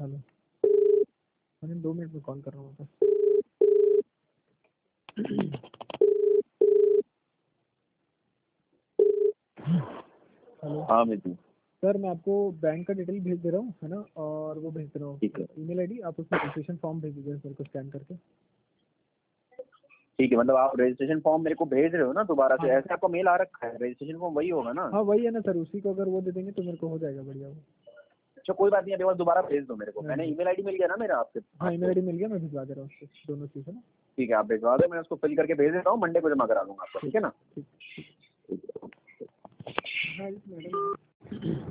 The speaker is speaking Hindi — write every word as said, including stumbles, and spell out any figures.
हेलो, मैंने दो मिनट में कॉल कर रहा हूँ बस। हेलो हाँ मितू, सर, मैं आपको बैंक का डिटेल भेज दे रहा हूँ, है ना, और वो भेज दे रहा हूँ ठीक है ईमेल आईडी, आप उसमें रजिस्ट्रेशन फॉर्म भेज दीजिए सर को स्कैन करके। ठीक है। मतलब आप रजिस्ट्रेशन फॉर्म मेरे को भेज रहे हो ना दोबारा से? हाँ ऐसे आपका मेल आ रखा है, रजिस्ट्रेशन फॉर्म वही होगा ना? हाँ वही है ना सर, उसी को अगर वो दे देंगे तो मेरे को हो जाएगा बढ़िया वो। अच्छा कोई बात नहीं, अभी बस दोबारा भेज दो मेरे को। हाँ मैंने जी, ईमेल आईडी मिल गया ना मेरा आपसे हाँ ईमेल आपको? आईडी मिल गया, मैं भिजवा दे रहा हूँ उसको दोनों चीज़, है ना। ठीक है, आप भिजवा दो, मैं उसको फिल करके भेज देता हूँ, मंडे को जमा करा दूंगा आपका, ठीक है ना? ठीक। हाँ मैडम।